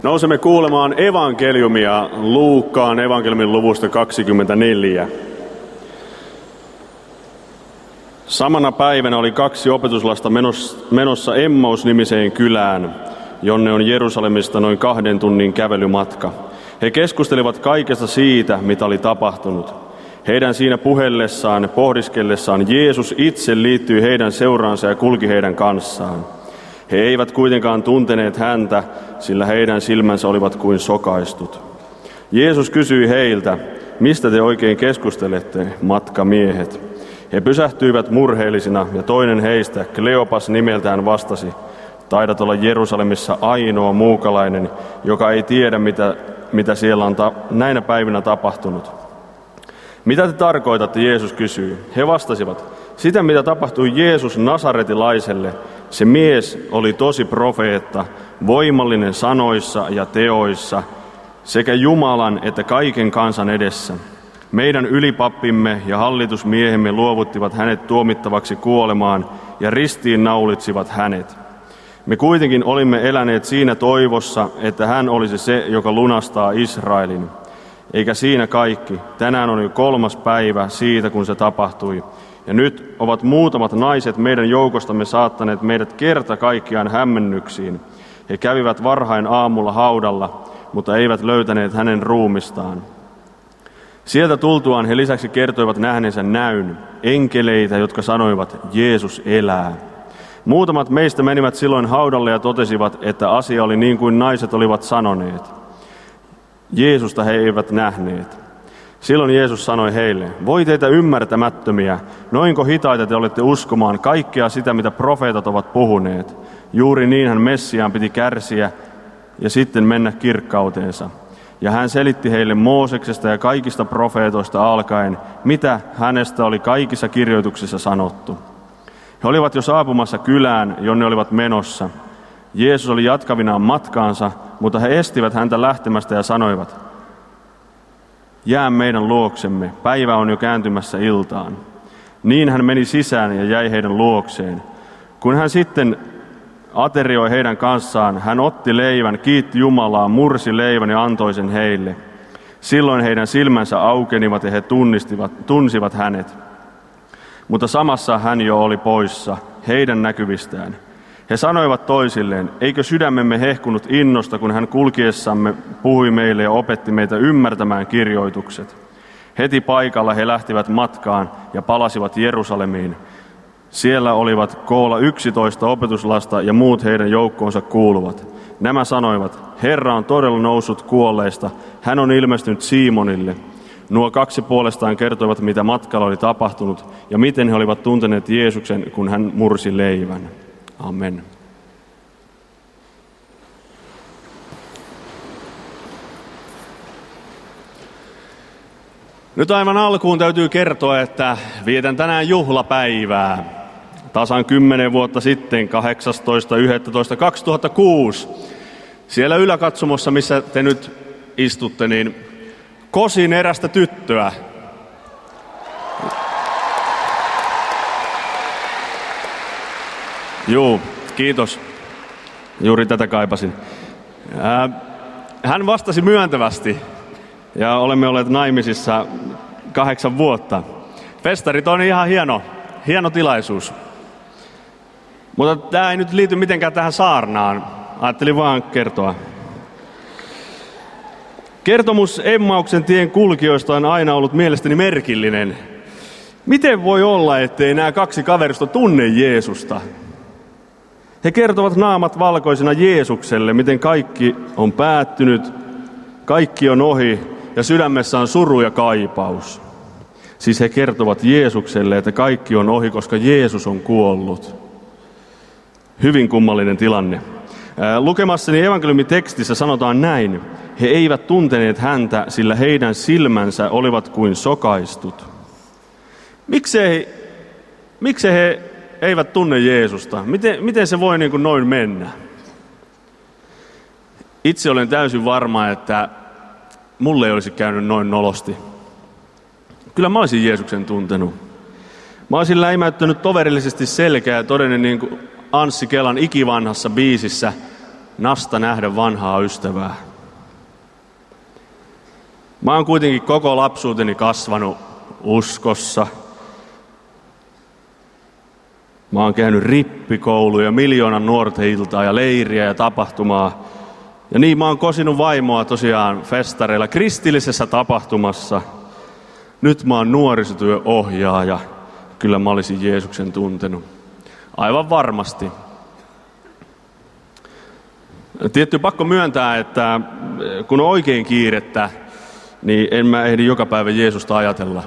Nousemme kuulemaan evankeliumia Luukkaan evankeliumin luvusta 24. Samana päivänä oli 2 opetuslasta menossa Emmaus-nimiseen kylään, jonne on Jerusalemista noin 2 tunnin kävelymatka. He keskustelivat kaikesta siitä, mitä oli tapahtunut. Heidän siinä puhellessaan, pohdiskellessaan Jeesus itse liittyi heidän seuraansa ja kulki heidän kanssaan. He eivät kuitenkaan tunteneet häntä, sillä heidän silmänsä olivat kuin sokaistut. Jeesus kysyi heiltä, mistä te oikein keskustelette, matkamiehet? He pysähtyivät murheellisina, ja toinen heistä, Kleopas nimeltään, vastasi, taidat olla Jerusalemissa ainoa muukalainen, joka ei tiedä, mitä siellä on näinä päivinä tapahtunut. Mitä te tarkoitatte, Jeesus kysyi. He vastasivat, sitä mitä tapahtui Jeesus Nasaretilaiselle. Se mies oli tosi profeetta, voimallinen sanoissa ja teoissa, sekä Jumalan että kaiken kansan edessä. Meidän ylipappimme ja hallitusmiehemme luovuttivat hänet tuomittavaksi kuolemaan ja ristiin naulitsivat hänet. Me kuitenkin olimme eläneet siinä toivossa, että hän olisi se, joka lunastaa Israelin. Eikä siinä kaikki. Tänään on jo 3. päivä siitä, kun se tapahtui. Ja nyt ovat muutamat naiset meidän joukostamme saattaneet meidät kerta kaikkiaan hämmennyksiin. He kävivät varhain aamulla haudalla, mutta eivät löytäneet hänen ruumistaan. Sieltä tultuaan he lisäksi kertoivat nähneensä näyn, enkeleitä, jotka sanoivat, Jeesus elää. Muutamat meistä menivät silloin haudalle ja totesivat, että asia oli niin kuin naiset olivat sanoneet. Jeesusta he eivät nähneet. Silloin Jeesus sanoi heille, voi teitä ymmärtämättömiä, noinko hitaita te olette uskomaan kaikkea sitä, mitä profeetat ovat puhuneet. Juuri niinhän Messiaan piti kärsiä ja sitten mennä kirkkauteensa. Ja hän selitti heille Mooseksesta ja kaikista profeetoista alkaen, mitä hänestä oli kaikissa kirjoituksissa sanottu. He olivat jo saapumassa kylään, jonne olivat menossa. Jeesus oli jatkavinaan matkaansa, mutta he estivät häntä lähtemästä ja sanoivat, jää meidän luoksemme, päivä on jo kääntymässä iltaan. Niin hän meni sisään ja jäi heidän luokseen. Kun hän sitten aterioi heidän kanssaan, hän otti leivän, kiitti Jumalaa, mursi leivän ja antoi sen heille. Silloin heidän silmänsä aukenivat ja he tunsivat hänet. Mutta samassa hän jo oli poissa, heidän näkyvistään. He sanoivat toisilleen, eikö sydämemme hehkunut innosta, kun hän kulkiessamme puhui meille ja opetti meitä ymmärtämään kirjoitukset. Heti paikalla he lähtivät matkaan ja palasivat Jerusalemiin. Siellä olivat koolla 11 opetuslasta ja muut heidän joukkoonsa kuuluvat. Nämä sanoivat, Herra on todella noussut kuolleista, hän on ilmestynyt Siimonille. Nuo 2 puolestaan kertoivat, mitä matkalla oli tapahtunut ja miten he olivat tunteneet Jeesuksen, kun hän mursi leivän. Amen. Nyt aivan alkuun täytyy kertoa, että vietän tänään juhlapäivää. Tasan 10 vuotta sitten, 18.11.2006. Siellä yläkatsomossa, missä te nyt istutte, niin kosin erästä tyttöä. Juu, kiitos. Juuri tätä kaipasin. Hän vastasi myöntävästi ja olemme olleet naimisissa 8 vuotta. Festarit on ihan hieno tilaisuus. Mutta tämä ei nyt liity mitenkään tähän saarnaan. Ajattelin vaan kertoa. Kertomus Emmauksen tien kulkijoista on aina ollut mielestäni merkillinen. Miten voi olla, ettei nämä 2 kaverista tunne Jeesusta? He kertovat naamat valkoisena Jeesukselle, miten kaikki on päättynyt, kaikki on ohi ja sydämessä on suru ja kaipaus. Siis he kertovat Jeesukselle, että kaikki on ohi, koska Jeesus on kuollut. Hyvin kummallinen tilanne. Lukemassani evankeliumitekstissä sanotaan näin. He eivät tunteneet häntä, sillä heidän silmänsä olivat kuin sokaistut. Miksei he eivät tunne Jeesusta? Miten se voi niin kuin noin mennä? Itse olen täysin varma, että mulle ei olisi käynyt noin nolosti. Kyllä mä olisin Jeesuksen tuntenut. Mä olisin läimäyttänyt toverillisesti selkää ja todennut niin kuin Anssi Kelan ikivanhassa biisissä, nasta nähdä vanhaa ystävää. Mä oon kuitenkin koko lapsuuteni kasvanut uskossa. Mä oon käynyt rippikouluja, 1 000 000 nuorten iltaa ja leiriä ja tapahtumaa. Ja niin mä oon kosinut vaimoa tosiaan festareilla kristillisessä tapahtumassa. Nyt mä oon nuorisotyöohjaaja. Kyllä mä olisin Jeesuksen tuntenut. Aivan varmasti. Tietty pakko myöntää, että kun on oikein kiirettä, niin en mä ehdi joka päivä Jeesusta ajatella.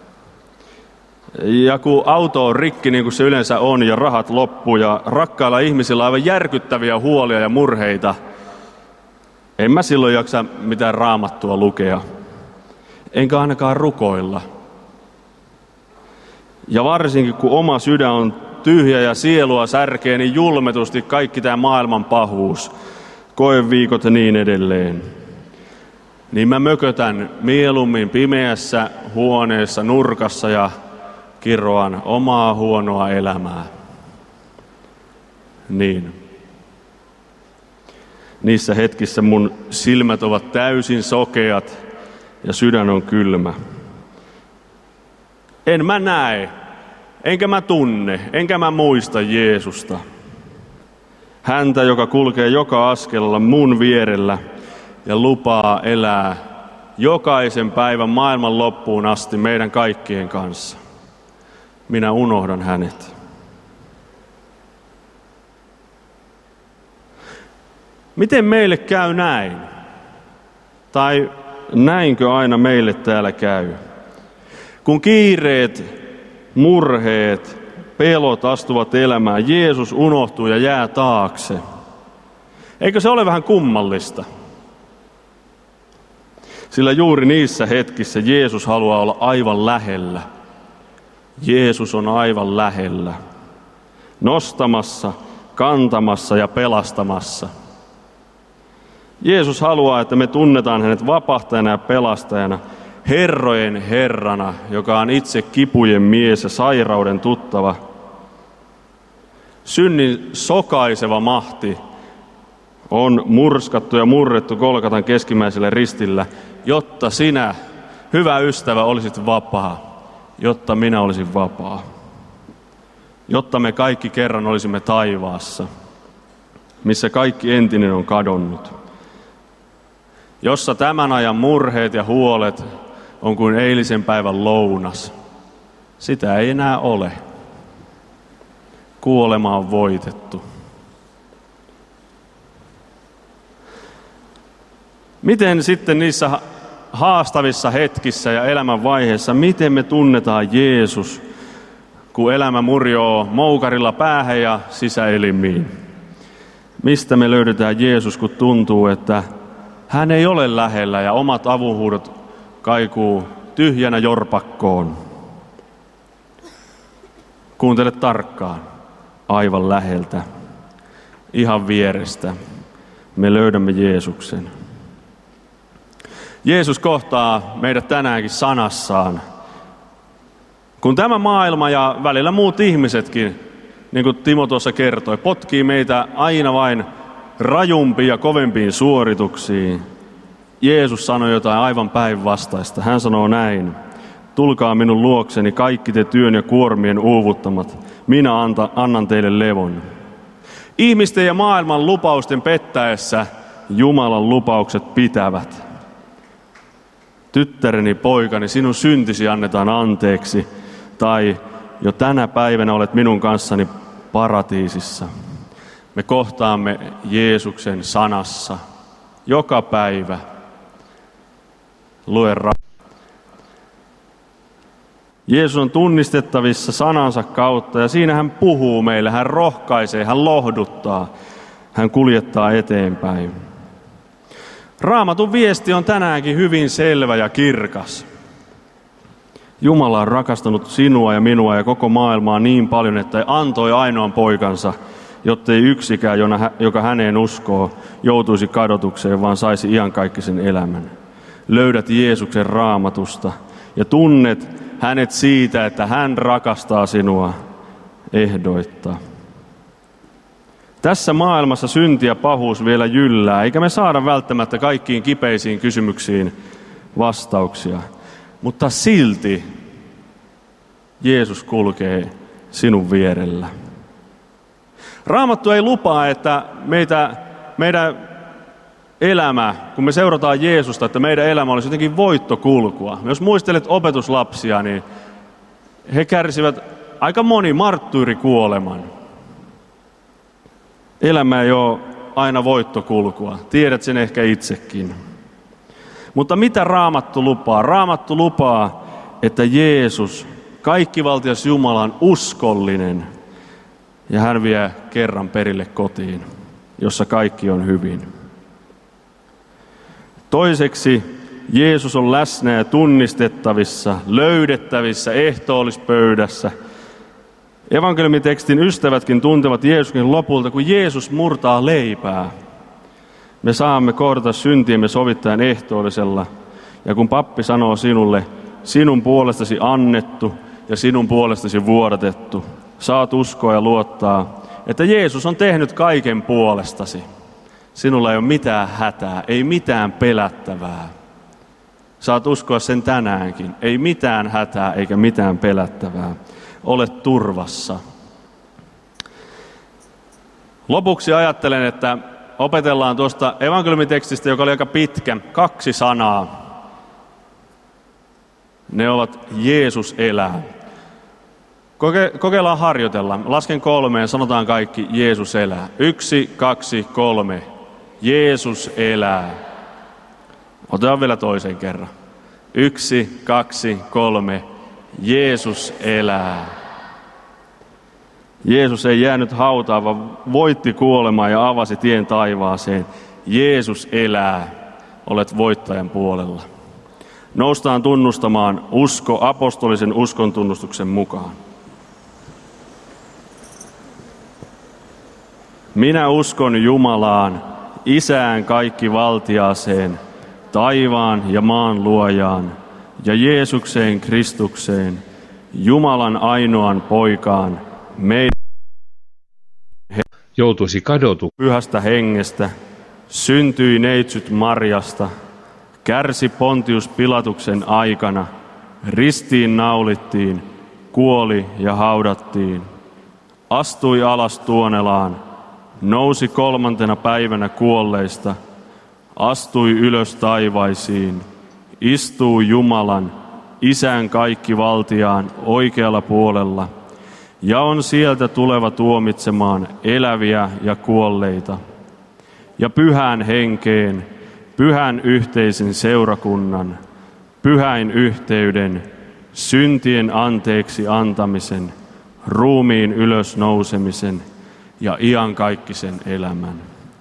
Ja kun auto on rikki, niin kuin se yleensä on, ja rahat loppuu, ja rakkailla ihmisillä on aivan järkyttäviä huolia ja murheita, en mä silloin jaksa mitään raamattua lukea. Enkä ainakaan rukoilla. Ja varsinkin kun oma sydän on tyhjä ja sielua särkee niin julmetusti kaikki tämä maailman pahuus, koeviikot ja niin edelleen. Niin mä mökötän mieluummin pimeässä huoneessa nurkassa ja kiroan omaa huonoa elämää. Niin. Niissä hetkissä mun silmät ovat täysin sokeat ja sydän on kylmä. En mä näe, enkä mä tunne, enkä mä muista Jeesusta. Häntä, joka kulkee joka askelella mun vierellä ja lupaa elää jokaisen päivän maailman loppuun asti meidän kaikkien kanssa. Minä unohdan hänet. Miten meille käy näin? Tai näinkö aina meille täällä käy? Kun kiireet, murheet, pelot astuvat elämään, Jeesus unohtuu ja jää taakse. Eikö se ole vähän kummallista? Sillä juuri niissä hetkissä Jeesus haluaa olla aivan lähellä. Jeesus on aivan lähellä. Nostamassa, kantamassa ja pelastamassa. Jeesus haluaa, että me tunnetaan hänet vapahtajana ja pelastajana, herrojen Herrana, joka on itse kipujen mies ja sairauden tuttava. Synnin sokaiseva mahti on murskattu ja murrettu Golgatan keskimmäisellä ristillä, jotta sinä, hyvä ystävä, olisit vapaa, jotta minä olisin vapaa, jotta me kaikki kerran olisimme taivaassa, missä kaikki entinen on kadonnut, jossa tämän ajan murheet ja huolet on kuin eilisen päivän lounas. Sitä ei enää ole. Kuolema on voitettu. Miten sitten niissä haastavissa hetkissä ja elämän vaiheissa, miten me tunnetaan Jeesus, kun elämä murjoo moukarilla päähän ja sisäelimiin? Mistä me löydetään Jeesus, kun tuntuu, että hän ei ole lähellä ja omat avunhuudot kaikuu tyhjänä jorpakkoon? Kuuntele tarkkaan, aivan läheltä, ihan vierestä. Me löydämme Jeesuksen. Jeesus kohtaa meidät tänäänkin sanassaan. Kun tämä maailma ja välillä muut ihmisetkin, niin kuin Timo tuossa kertoi, potkii meitä aina vain rajumpiin ja kovempiin suorituksiin, Jeesus sanoi jotain aivan päinvastaista. Hän sanoo näin: tulkaa minun luokseni kaikki te työn ja kuormien uuvuttamat, minä annan teille levon. Ihmisten ja maailman lupausten pettäessä Jumalan lupaukset pitävät. Tyttäreni, poikani, sinun syntisi annetaan anteeksi, tai jo tänä päivänä olet minun kanssani paratiisissa. Me kohtaamme Jeesuksen sanassa joka päivä. Lue Jeesus on tunnistettavissa sanansa kautta ja siinä hän puhuu meille, hän rohkaisee, hän lohduttaa, hän kuljettaa eteenpäin. Raamatun viesti on tänäänkin hyvin selvä ja kirkas. Jumala on rakastanut sinua ja minua ja koko maailmaa niin paljon, että antoi ainoan poikansa, jottei yksikään, joka häneen uskoo, joutuisi kadotukseen, vaan saisi iankaikkisen elämän. Löydät Jeesuksen Raamatusta ja tunnet hänet siitä, että hän rakastaa sinua ehdoitta. Tässä maailmassa synti ja pahuus vielä jyllää, eikä me saada välttämättä kaikkiin kipeisiin kysymyksiin vastauksia. Mutta silti Jeesus kulkee sinun vierellä. Raamattu ei lupaa, että meidän elämä, kun me seurataan Jeesusta, että meidän elämä olisi jotenkin voittokulkua. Jos muistelet opetuslapsia, niin he kärsivät aika moni marttyyri-kuoleman. Elämä ei ole aina voittokulkua. Tiedät sen ehkä itsekin. Mutta mitä Raamattu lupaa? Raamattu lupaa, että Jeesus, kaikkivaltias Jumala, on uskollinen. Ja hän vie kerran perille kotiin, jossa kaikki on hyvin. Toiseksi Jeesus on läsnä ja tunnistettavissa, löydettävissä ehtoollispöydässä. Evankeliumitekstin ystävätkin tuntevat Jeesuksen lopulta, kun Jeesus murtaa leipää. Me saamme kohdata syntiemme sovittajan ehtoollisella. Ja kun pappi sanoo sinulle, sinun puolestasi annettu ja sinun puolestasi vuodatettu, saat uskoa ja luottaa, että Jeesus on tehnyt kaiken puolestasi. Sinulla ei ole mitään hätää, ei mitään pelättävää. Saat uskoa sen tänäänkin. Ei mitään hätää eikä mitään pelättävää. Olet turvassa. Lopuksi ajattelen, että opetellaan tuosta evankeliumitekstistä, joka oli aika pitkä, 2 sanaa. Ne ovat Jeesus elää. Kokeillaan harjoitella. Lasken 3 ja sanotaan kaikki Jeesus elää. 1, 2, 3. Jeesus elää. Otetaan vielä toisen kerran. 1, 2, 3. Jeesus elää. Jeesus ei jäänyt hautaan, vaan voitti kuolemaa ja avasi tien taivaaseen. Jeesus elää. Olet voittajan puolella. Noustaan tunnustamaan usko apostolisen uskon tunnustuksen mukaan. Minä uskon Jumalaan, Isään kaikkivaltiaaseen, taivaan ja maan luojaan, ja Jeesukseen Kristukseen, Jumalan ainoan poikaan, meidän joutuisi kadotu pyhästä hengestä, syntyi neitsyt Marjasta, kärsi Pontius Pilatuksen aikana, ristiin naulittiin, kuoli ja haudattiin, astui alas tuonelaan, nousi 3. päivänä kuolleista, astui ylös taivaisiin, istuu Jumalan, Isän kaikkivaltiaan oikealla puolella, ja on sieltä tuleva tuomitsemaan eläviä ja kuolleita. Ja pyhään henkeen, pyhän yhteisen seurakunnan, pyhäin yhteyden, syntien anteeksi antamisen, ruumiin ylösnousemisen ja iankaikkisen elämän.